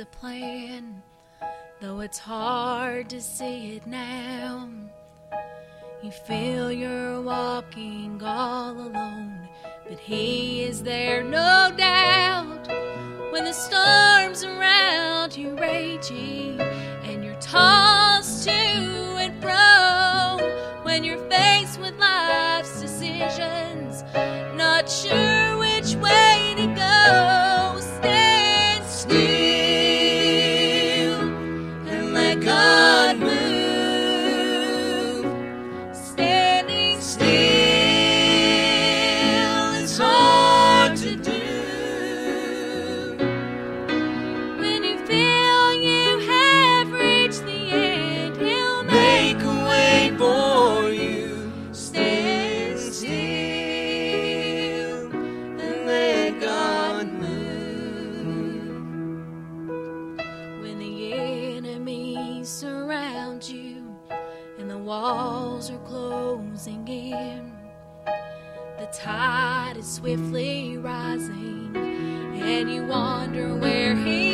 a plan, though it's hard to see it now. You feel you're walking all alone, but He is there, no doubt. When the storms around you raging and you're tossed to and fro, when you're faced with life's decisions, not sure which way to go, stand still and let God move. Standing still is hard to do. When you feel you have reached the end, He'll make a way for you. Stand still and let God move. When the enemy surrounds you and the walls are closing in, the tide is swiftly rising, and you wonder where He